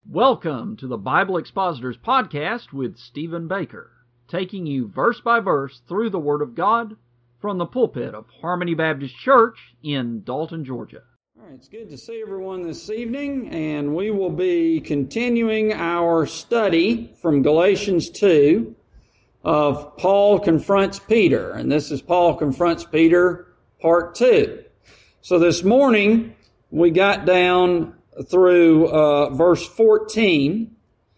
Welcome to the Bible Expositors Podcast with Stephen Baker, taking you verse by verse through the Word of God from the pulpit of Harmony Baptist Church in Dalton, Georgia. All right, it's good to see everyone this evening, and we will be continuing our study from Galatians 2 of Paul Confronts Peter, and this is Paul Confronts Peter, Part 2. So this morning, we got down through verse 14,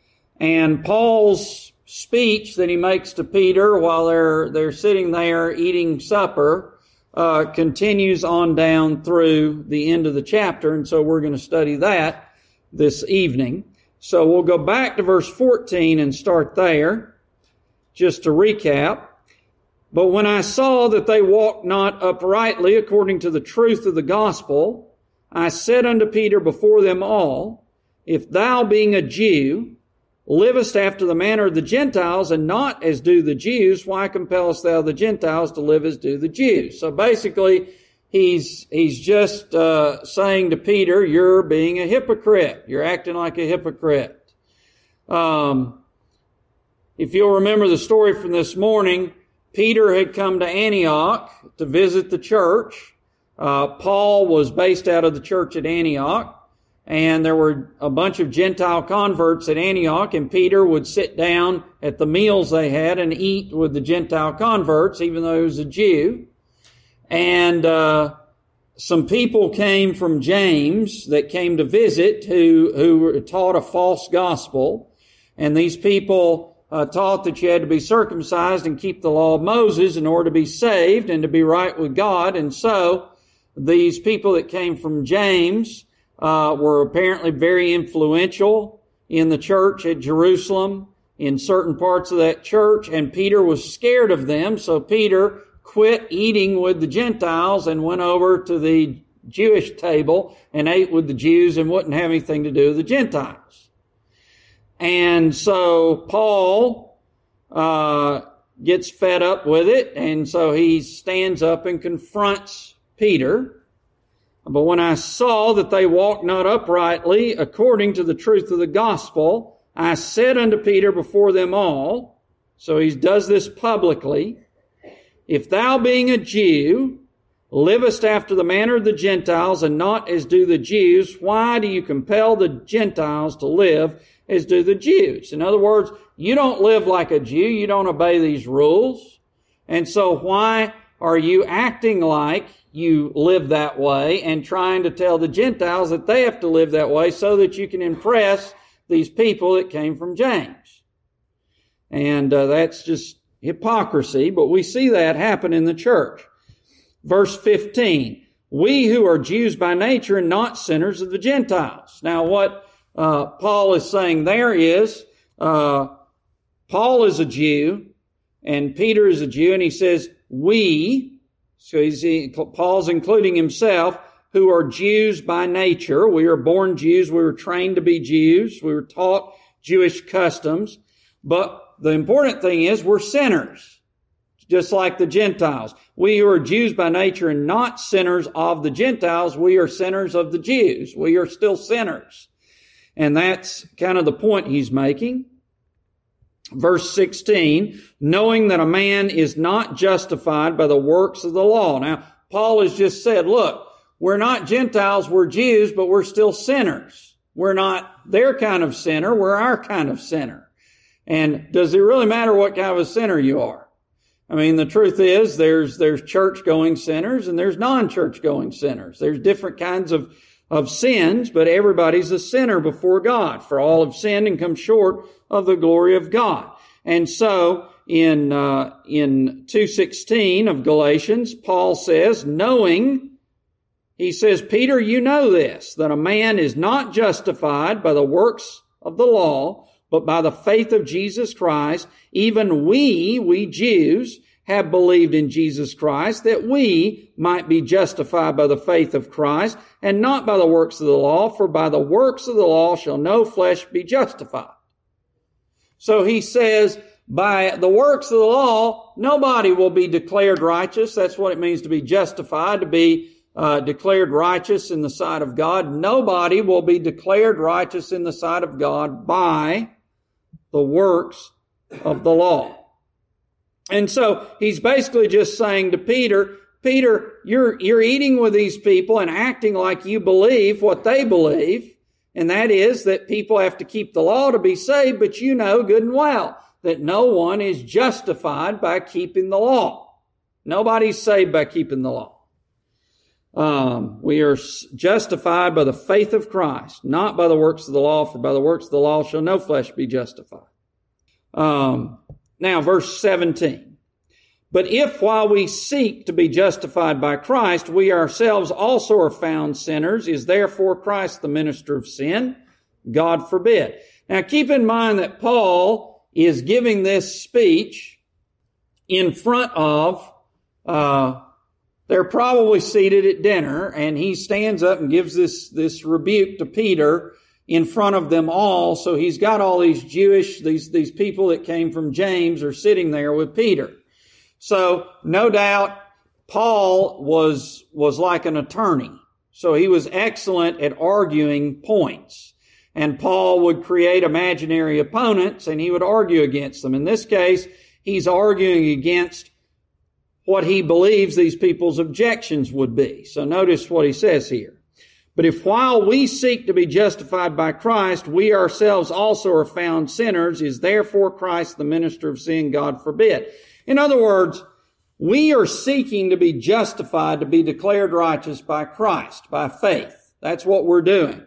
and Paul's speech that he makes to Peter while they're sitting there eating supper continues on down through the end of the chapter, and so we're going to study that this evening. So we'll go back to verse 14 and start there, just to recap. But when I saw that they walked not uprightly according to the truth of the gospel, I said unto Peter before them all, If thou, being a Jew, livest after the manner of the Gentiles, and not as do the Jews, why compellest thou the Gentiles to live as do the Jews? So basically, he's just saying to Peter, you're being a hypocrite. You're acting like a hypocrite. If you'll remember the story from this morning, Peter had come to Antioch to visit the church. Paul was based out of the church at Antioch, and there were a bunch of Gentile converts at Antioch, and Peter would sit down at the meals they had and eat with the Gentile converts, even though he was a Jew. And some people came from James that came to visit who taught a false gospel, and these people taught that you had to be circumcised and keep the law of Moses in order to be saved and to be right with God. And so these people that came from James were apparently very influential in the church at Jerusalem, in certain parts of that church, and Peter was scared of them, so Peter quit eating with the Gentiles and went over to the Jewish table and ate with the Jews and wouldn't have anything to do with the Gentiles. And so Paul gets fed up with it, and so he stands up and confronts Peter. But when I saw that they walked not uprightly according to the truth of the gospel, I said unto Peter before them all, so he does this publicly, If thou, being a Jew, livest after the manner of the Gentiles and not as do the Jews, why do you compel the Gentiles to live as do the Jews? In other words, you don't live like a Jew. You don't obey these rules. And so why are you acting like you live that way and trying to tell the Gentiles that they have to live that way so that you can impress these people that came from James? And that's just hypocrisy, but we see that happen in the church. Verse 15, we who are Jews by nature and not sinners of the Gentiles. Now what Paul is saying there is, Paul is a Jew and Peter is a Jew, and he says, we, so Paul's including himself, who are Jews by nature. We are born Jews. We were trained to be Jews. We were taught Jewish customs. But the important thing is we're sinners, just like the Gentiles. We who are Jews by nature and not sinners of the Gentiles, we are sinners of the Jews. We are still sinners. And that's kind of the point he's making. Verse 16, knowing that a man is not justified by the works of the law. Now, Paul has just said, look, we're not Gentiles, we're Jews, but we're still sinners. We're not their kind of sinner, we're our kind of sinner. And does it really matter what kind of a sinner you are? I mean, the truth is there's church-going sinners and there's non-church-going sinners. There's different kinds of sins, but everybody's a sinner before God. For all have sinned and come short of the glory of God. And so in 2:16 of Galatians, Paul says, he says, Peter, you know this, that a man is not justified by the works of the law, but by the faith of Jesus Christ. Even we Jews, have believed in Jesus Christ, that we might be justified by the faith of Christ, and not by the works of the law, for by the works of the law shall no flesh be justified. So he says, by the works of the law, nobody will be declared righteous. That's what it means to be justified, to be declared righteous in the sight of God. Nobody will be declared righteous in the sight of God by the works of the law. And so he's basically just saying to Peter, you're eating with these people and acting like you believe what they believe, and that is that people have to keep the law to be saved, but you know good and well that no one is justified by keeping the law. Nobody's saved by keeping the law. We are justified by the faith of Christ, not by the works of the law, for by the works of the law shall no flesh be justified. Now, verse 17. But if while we seek to be justified by Christ, we ourselves also are found sinners, is therefore Christ the minister of sin? God forbid. Now, keep in mind that Paul is giving this speech in front of, they're probably seated at dinner, and he stands up and gives this rebuke to Peter in front of them all. So he's got all these these people that came from James are sitting there with Peter. So no doubt Paul was like an attorney. So he was excellent at arguing points. And Paul would create imaginary opponents and he would argue against them. In this case, he's arguing against what he believes these people's objections would be. So notice what he says here. But if while we seek to be justified by Christ, we ourselves also are found sinners, is therefore Christ the minister of sin? God forbid. In other words, we are seeking to be justified, to be declared righteous by Christ, by faith. That's what we're doing.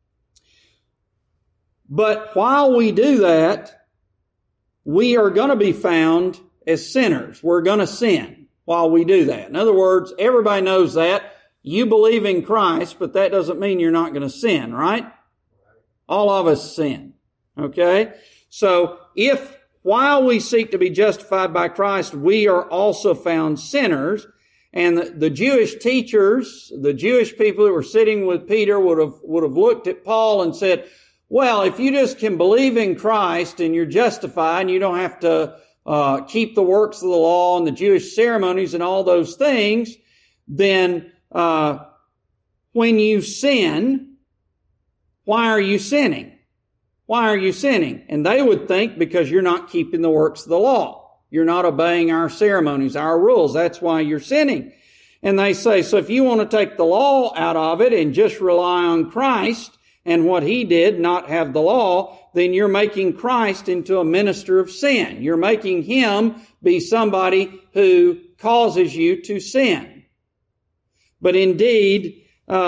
But while we do that, we are going to be found as sinners. We're going to sin while we do that. In other words, everybody knows that. You believe in Christ, but that doesn't mean you're not going to sin, right? All of us sin. Okay? So if while we seek to be justified by Christ, we are also found sinners, and the Jewish teachers, the Jewish people that were sitting with Peter would have looked at Paul and said, well, if you just can believe in Christ and you're justified and you don't have to keep the works of the law and the Jewish ceremonies and all those things, then when you sin, why are you sinning? Why are you sinning? And they would think because you're not keeping the works of the law. You're not obeying our ceremonies, our rules. That's why you're sinning. And they say, so if you want to take the law out of it and just rely on Christ and what He did, not have the law, then you're making Christ into a minister of sin. You're making Him be somebody who causes you to sin. But indeed,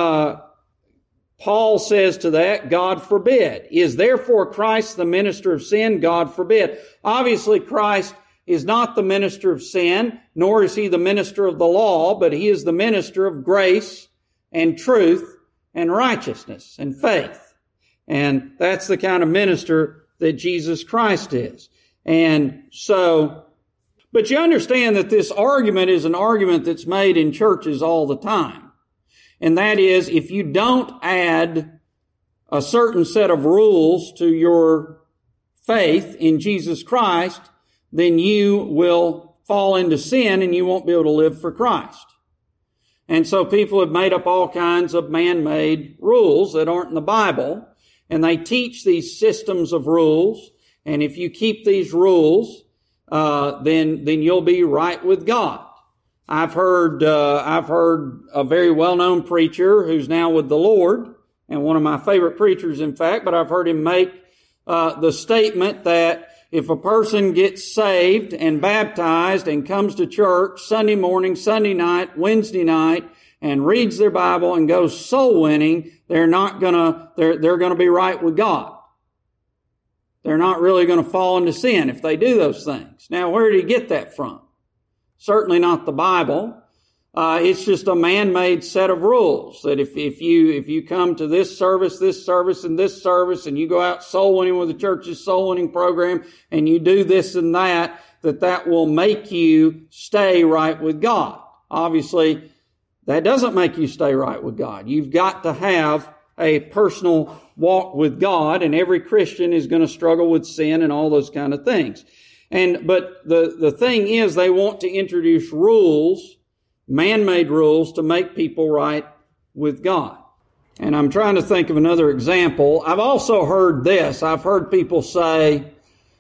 Paul says to that, God forbid. Is therefore Christ the minister of sin? God forbid. Obviously, Christ is not the minister of sin, nor is He the minister of the law, but He is the minister of grace and truth and righteousness and faith. And that's the kind of minister that Jesus Christ is. And so, but you understand that this argument is an argument that's made in churches all the time. And that is, if you don't add a certain set of rules to your faith in Jesus Christ, then you will fall into sin and you won't be able to live for Christ. And so people have made up all kinds of man-made rules that aren't in the Bible, and they teach these systems of rules, and if you keep these rules, then you'll be right with God. I've heard a very well-known preacher who's now with the Lord, and one of my favorite preachers, in fact, but I've heard him make the statement that if a person gets saved and baptized and comes to church Sunday morning, Sunday night, Wednesday night, and reads their Bible and goes soul winning, they're gonna be right with God. They're not really going to fall into sin if they do those things. Now, where did he get that from? Certainly not the Bible. It's just a man-made set of rules that if you come to this service, and this service, and you go out soul winning with the church's soul winning program, and you do this and that will make you stay right with God. Obviously, that doesn't make you stay right with God. You've got to have a personal walk with God, and every Christian is going to struggle with sin and all those kind of things. But the thing is, they want to introduce rules man-made rules to make people right with God. And I'm trying to think of another example. I've also heard this. I've heard people say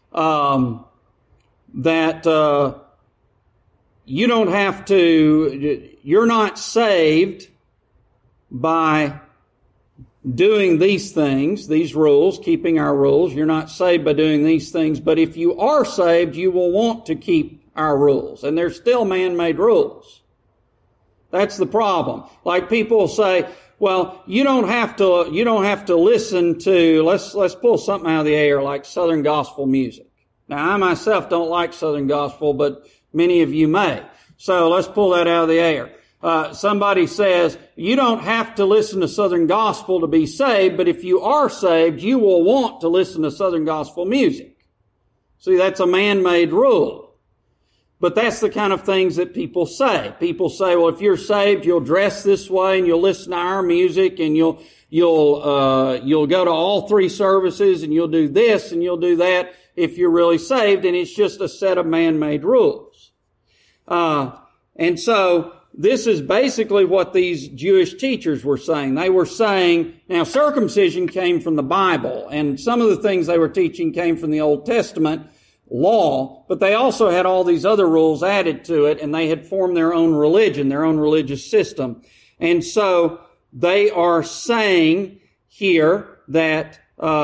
that you don't have to, you're not saved by doing these things, these rules, keeping our rules. You're not saved by doing these things, but if you are saved, you will want to keep our rules. And they're still man-made rules. That's the problem. Like people say, well, you don't have to listen to, let's pull something out of the air like Southern gospel music. Now, I myself don't like Southern gospel, but many of you may. So let's pull that out of the air. Somebody says, you don't have to listen to Southern gospel to be saved, but if you are saved, you will want to listen to Southern gospel music. See, that's a man-made rule. But that's the kind of things that people say. People say, well, if you're saved, you'll dress this way and you'll listen to our music and you'll go to all three services and you'll do this and you'll do that if you're really saved. And it's just a set of man-made rules. And so this is basically what these Jewish teachers were saying. They were saying, now circumcision came from the Bible, and some of the things they were teaching came from the Old Testament law, but they also had all these other rules added to it, and they had formed their own religion, their own religious system. And so they are saying here that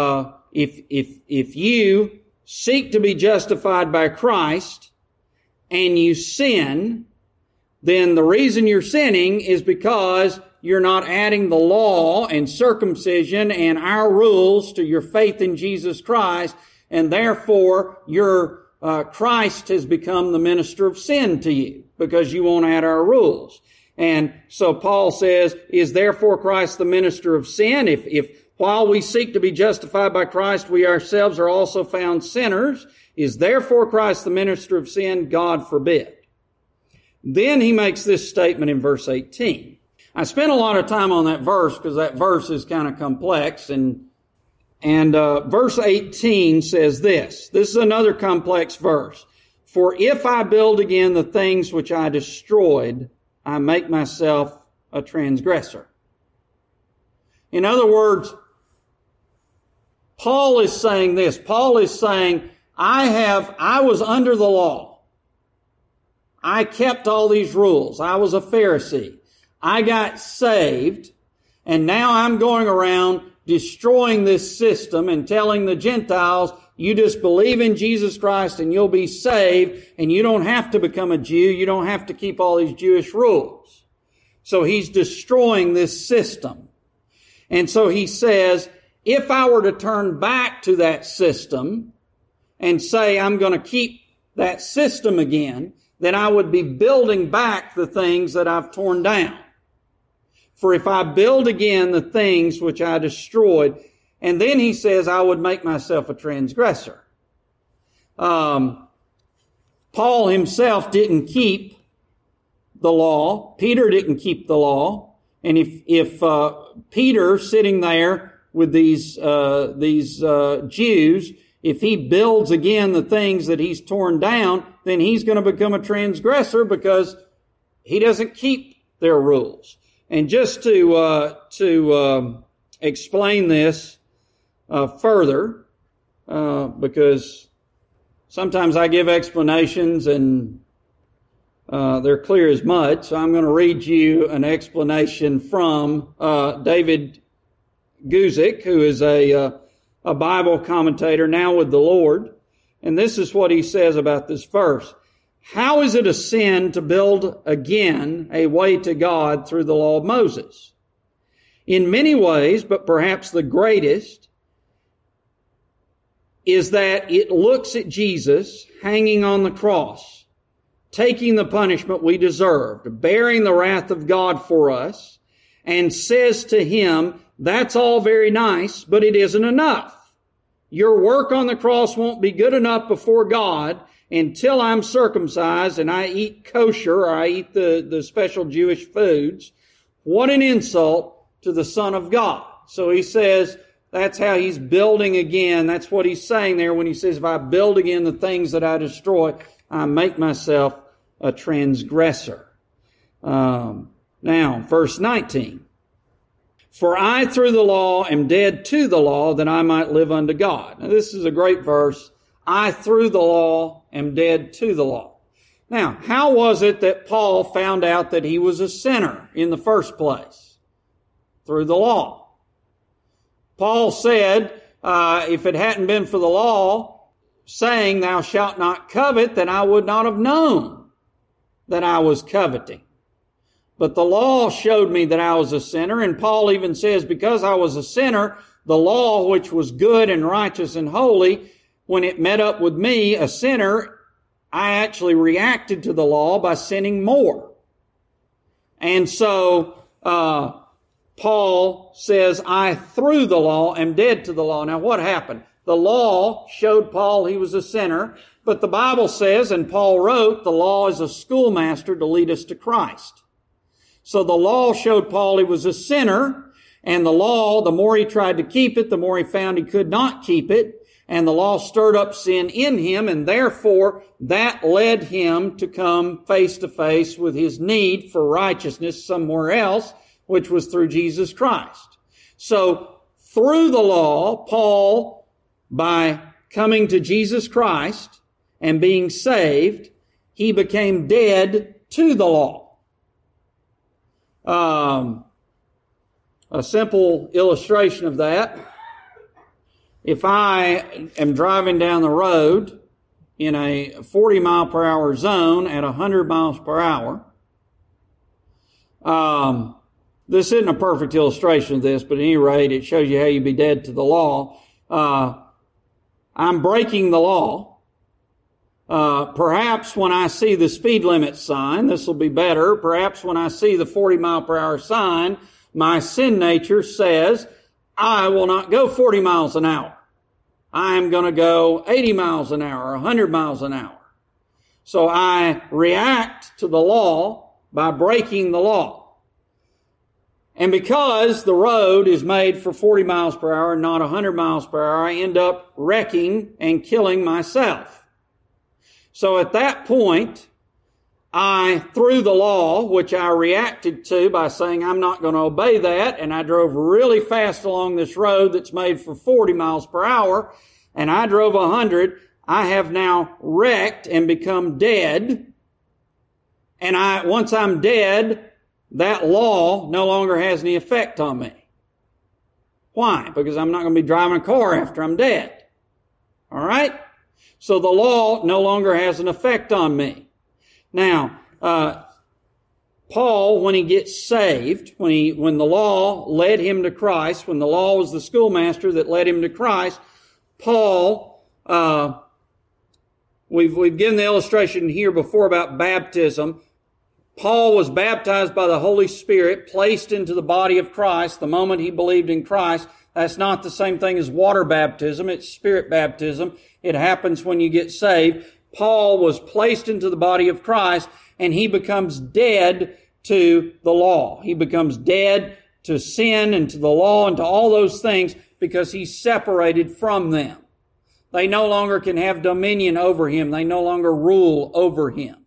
if you seek to be justified by Christ and you sin, then the reason you're sinning is because you're not adding the law and circumcision and our rules to your faith in Jesus Christ, and therefore your Christ has become the minister of sin to you because you won't add our rules. And so Paul says, is therefore Christ the minister of sin? If while we seek to be justified by Christ, we ourselves are also found sinners, is therefore Christ the minister of sin? God forbid. Then he makes this statement in verse 18. I spent a lot of time on that verse because that verse is kind of complex, and verse 18 says this. This is another complex verse. For if I build again the things which I destroyed, I make myself a transgressor. In other words, Paul is saying this. Paul is saying, I was under the law. I kept all these rules. I was a Pharisee. I got saved, and now I'm going around destroying this system and telling the Gentiles, you just believe in Jesus Christ and you'll be saved, and you don't have to become a Jew. You don't have to keep all these Jewish rules. So he's destroying this system. And so he says, if I were to turn back to that system and say I'm going to keep that system again, then I would be building back the things that I've torn down. For if I build again the things which I destroyed, and then he says I would make myself a transgressor. Paul himself didn't keep the law. Peter didn't keep the law. And if Peter sitting there with these Jews, if he builds again the things that he's torn down, then he's going to become a transgressor because he doesn't keep their rules. And just to explain this further, because sometimes I give explanations and they're clear as mud, so I'm going to read you an explanation from David Guzik, who is a Bible commentator now with the Lord. And this is what he says about this verse. How is it a sin to build again a way to God through the law of Moses? In many ways, but perhaps the greatest, is that it looks at Jesus hanging on the cross, taking the punishment we deserved, bearing the wrath of God for us, and says to him, that's all very nice, but it isn't enough. Your work on the cross won't be good enough before God until I'm circumcised and I eat kosher, or I eat the special Jewish foods. What an insult to the Son of God. So he says that's how he's building again. That's what he's saying there when he says, if I build again the things that I destroy, I make myself a transgressor. Now, verse 19. For I through the law am dead to the law that I might live unto God. Now, this is a great verse. I through the law am dead to the law. Now, how was it that Paul found out that he was a sinner in the first place? Through the law. Paul said, if it hadn't been for the law saying, thou shalt not covet, then I would not have known that I was coveting. But the law showed me that I was a sinner, and Paul even says, because I was a sinner, the law, which was good and righteous and holy, when it met up with me, a sinner, I actually reacted to the law by sinning more. And so, Paul says, I through the law am dead to the law. Now what happened? The law showed Paul he was a sinner, but the Bible says, and Paul wrote, the law is a schoolmaster to lead us to Christ. So the law showed Paul he was a sinner, and the law, the more he tried to keep it, the more he found he could not keep it, and the law stirred up sin in him, and therefore that led him to come face to face with his need for righteousness somewhere else, which was through Jesus Christ. So through the law, Paul, by coming to Jesus Christ and being saved, he became dead to the law. A simple illustration of that, if I am driving down the road in a 40 mile per hour zone at 100 miles per hour, this isn't a perfect illustration of this, but at any rate, it shows you how you be dead to the law. I'm breaking the law. Perhaps when I see the speed limit sign, this will be better. Perhaps when I see the 40 mile per hour sign, my sin nature says, I will not go 40 miles an hour. I am going to go 80 miles an hour, 100 miles an hour. So I react to the law by breaking the law. And because the road is made for 40 miles per hour and not 100 miles per hour, I end up wrecking and killing myself. So at that point, I threw the law, which I reacted to by saying I'm not going to obey that, and I drove really fast along this road that's made for 40 miles per hour, and I drove 100. I have now wrecked and become dead. And once I'm dead, that law no longer has any effect on me. Why? Because I'm not going to be driving a car after I'm dead. All right? So the law no longer has an effect on me. Now, Paul, when he gets saved, when the law led him to Christ, when the law was the schoolmaster that led him to Christ, Paul, we've given the illustration here before about baptism. Paul was baptized by the Holy Spirit, placed into the body of Christ the moment he believed in Christ. That's not the same thing as water baptism. It's spirit baptism. It happens when you get saved. Paul was placed into the body of Christ, and he becomes dead to the law. He becomes dead to sin and to the law and to all those things because he's separated from them. They no longer can have dominion over him. They no longer rule over him.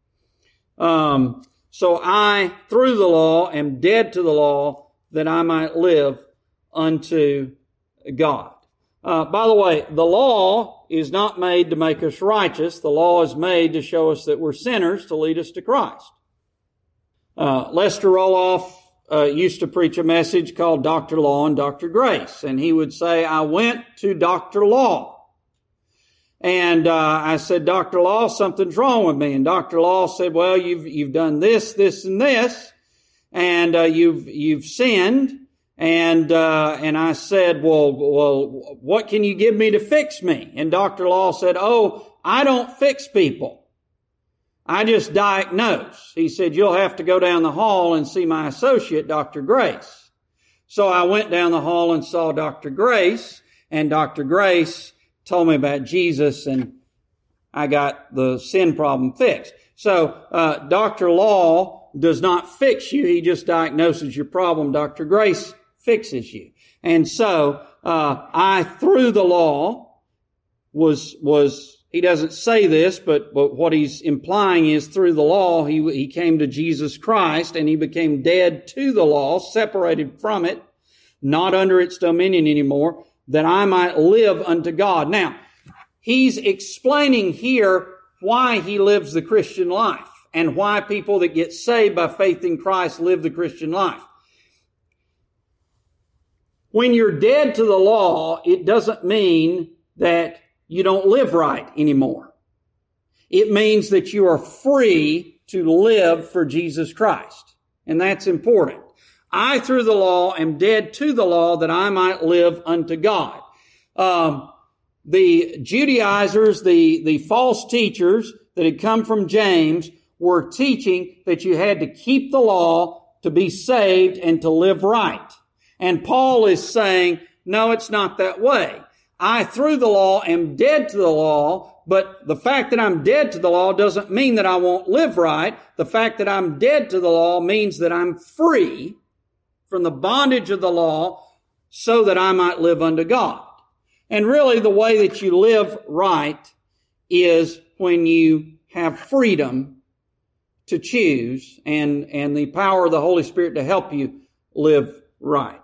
So I, through the law, am dead to the law that I might live unto God. By the way, the law is not made to make us righteous. The law is made to show us that we're sinners, to lead us to Christ. Lester Roloff used to preach a message called Dr. Law and Dr. Grace. And he would say, I went to Dr. Law. And I said, Dr. Law, something's wrong with me. And Dr. Law said, well, you've done this, this, and this. And you've sinned. And I said, well, what can you give me to fix me? And Dr. Law said, oh, I don't fix people. I just diagnose. He said, you'll have to go down the hall and see my associate, Dr. Grace. So I went down the hall and saw Dr. Grace, and Dr. Grace told me about Jesus, and I got the sin problem fixed. So Dr. Law does not fix you. He just diagnoses your problem. Dr. Grace fixes you. And so I, through the law, was he doesn't say this, but what he's implying is through the law, he came to Jesus Christ and he became dead to the law, separated from it, not under its dominion anymore, that I might live unto God. Now, he's explaining here why he lives the Christian life and why people that get saved by faith in Christ live the Christian life. When you're dead to the law, it doesn't mean that you don't live right anymore. It means that you are free to live for Jesus Christ. And that's important. I, through the law, am dead to the law that I might live unto God. The Judaizers, the false teachers that had come from James were teaching that you had to keep the law to be saved and to live right. And Paul is saying, no, it's not that way. I, through the law, am dead to the law, but the fact that I'm dead to the law doesn't mean that I won't live right. The fact that I'm dead to the law means that I'm free from the bondage of the law so that I might live unto God. And really the way that you live right is when you have freedom to choose and the power of the Holy Spirit to help you live right.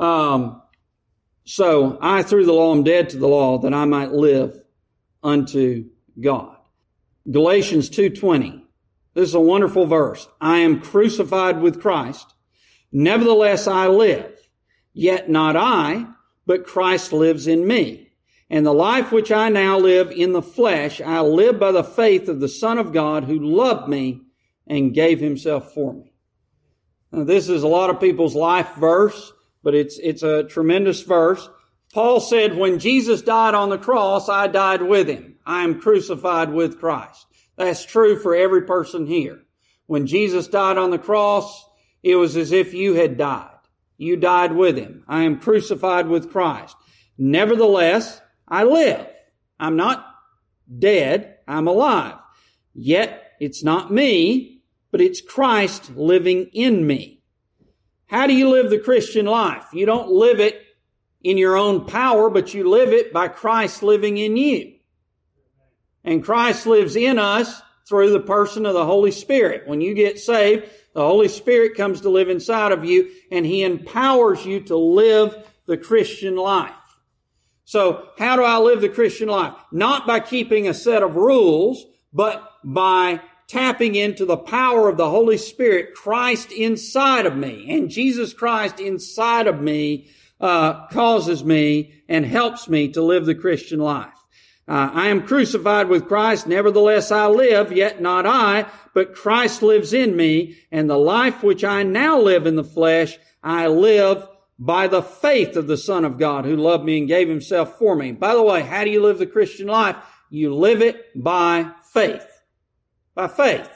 So I, through the law, am dead to the law that I might live unto God. Galatians 2:20. This is a wonderful verse. I am crucified with Christ. Nevertheless I live. Yet not I, but Christ lives in me. And the life which I now live in the flesh, I live by the faith of the Son of God who loved me and gave himself for me. Now, this is a lot of people's life verse, but it's a tremendous verse. Paul said, when Jesus died on the cross, I died with him. I am crucified with Christ. That's true for every person here. When Jesus died on the cross, it was as if you had died. You died with him. I am crucified with Christ. Nevertheless, I live. I'm not dead. I'm alive. Yet it's not me, but it's Christ living in me. How do you live the Christian life? You don't live it in your own power, but you live it by Christ living in you. And Christ lives in us through the person of the Holy Spirit. When you get saved, the Holy Spirit comes to live inside of you, and he empowers you to live the Christian life. So how do I live the Christian life? Not by keeping a set of rules, but by tapping into the power of the Holy Spirit, Christ inside of me. And Jesus Christ inside of me causes me and helps me to live the Christian life. I am crucified with Christ, nevertheless I live, yet not I, but Christ lives in me, and the life which I now live in the flesh, I live by the faith of the Son of God who loved me and gave himself for me. By the way, how do you live the Christian life? You live it by faith. By faith.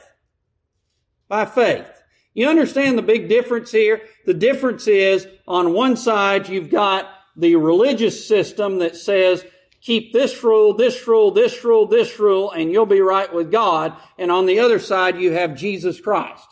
By faith. You understand the big difference here? The difference is, on one side, you've got the religious system that says, keep this rule, this rule, this rule, this rule, and you'll be right with God. And on the other side, you have Jesus Christ.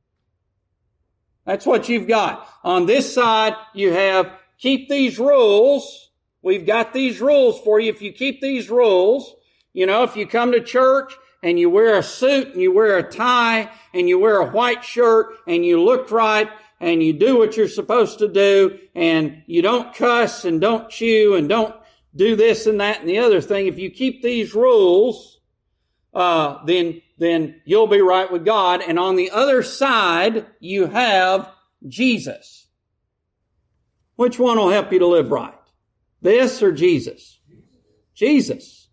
That's what you've got. On this side, you have, keep these rules. We've got these rules for you. If you keep these rules, if you come to church and you wear a suit and you wear a tie and you wear a white shirt and you look right and you do what you're supposed to do and you don't cuss and don't chew and don't do this and that and the other thing. If you keep these rules, then you'll be right with God. And on the other side, you have Jesus. Which one will help you to live right? This or Jesus? Jesus.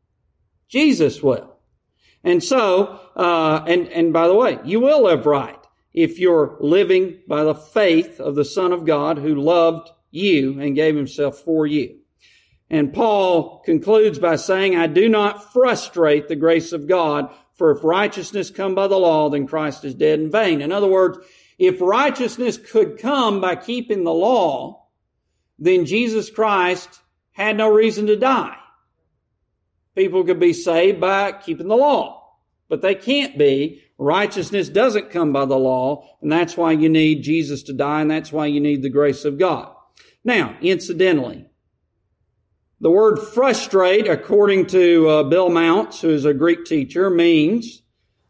Jesus will. And so, and by the way, you will live right if you're living by the faith of the Son of God who loved you and gave himself for you. And Paul concludes by saying, I do not frustrate the grace of God, for if righteousness come by the law, then Christ is dead in vain. In other words, if righteousness could come by keeping the law, then Jesus Christ had no reason to die. People could be saved by keeping the law, but they can't be. Righteousness doesn't come by the law, and that's why you need Jesus to die, and that's why you need the grace of God. Now, incidentally, The word frustrate, according to Bill Mounts, who is a Greek teacher, means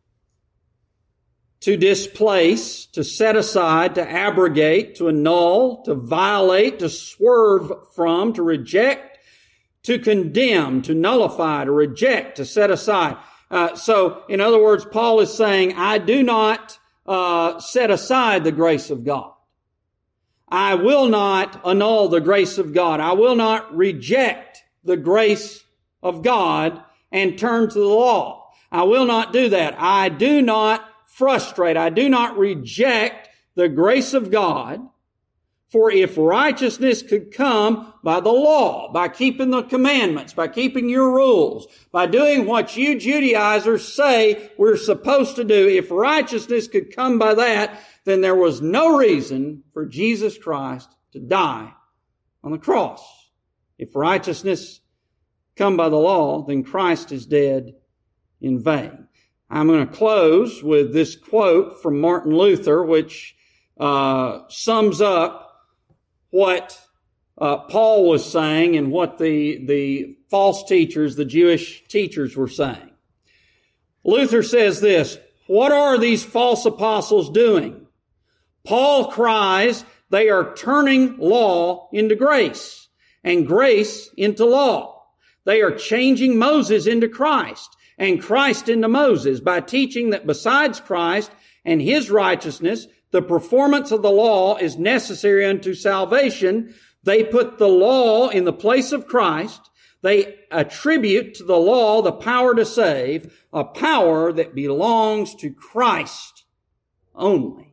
to displace, to set aside, to abrogate, to annul, to violate, to swerve from, to reject, to condemn, to nullify, to reject, to set aside. So, in other words, Paul is saying, I do not set aside the grace of God. I will not annul the grace of God. I will not reject the grace of God and turn to the law. I will not do that. I do not frustrate. I do not reject the grace of God. For if righteousness could come by the law, by keeping the commandments, by keeping your rules, by doing what you Judaizers say we're supposed to do, if righteousness could come by that, then there was no reason for Jesus Christ to die on the cross. If righteousness come by the law, then Christ is dead in vain. I'm going to close with this quote from Martin Luther, which sums up what Paul was saying and what the false teachers, the Jewish teachers, were saying. Luther says this, what are these false apostles doing? Paul cries they are turning law into grace and grace into law. They are changing Moses into Christ and Christ into Moses by teaching that besides Christ and his righteousness, the performance of the law is necessary unto salvation. They put the law in the place of Christ. They attribute to the law the power to save, a power that belongs to Christ only.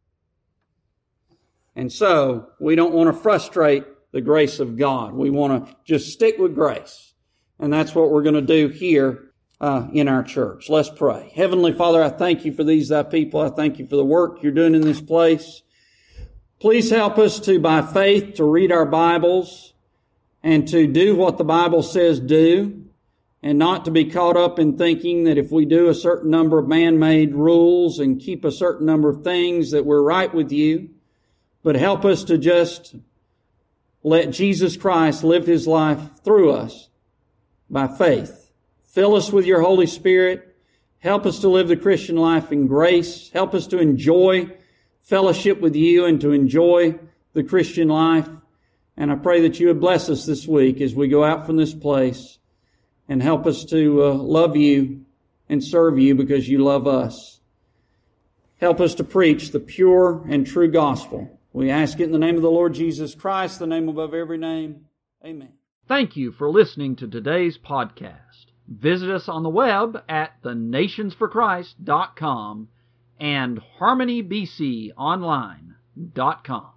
And so, we don't want to frustrate the grace of God. We want to just stick with grace. And that's what we're going to do here in our church. Let's pray. Heavenly Father, I thank you for these thy people. I thank you for the work you're doing in this place. Please help us to, by faith, to read our Bibles and to do what the Bible says do, and not to be caught up in thinking that if we do a certain number of man-made rules and keep a certain number of things that we're right with you, but help us to just let Jesus Christ live his life through us by faith. Fill us with your Holy Spirit. Help us to live the Christian life in grace. Help us to enjoy fellowship with you and to enjoy the Christian life. And I pray that you would bless us this week as we go out from this place and help us to love you and serve you because you love us. Help us to preach the pure and true gospel. We ask it in the name of the Lord Jesus Christ, the name above every name. Amen. Thank you for listening to today's podcast. Visit us on the web at thenationsforchrist.com and harmonybconline.com.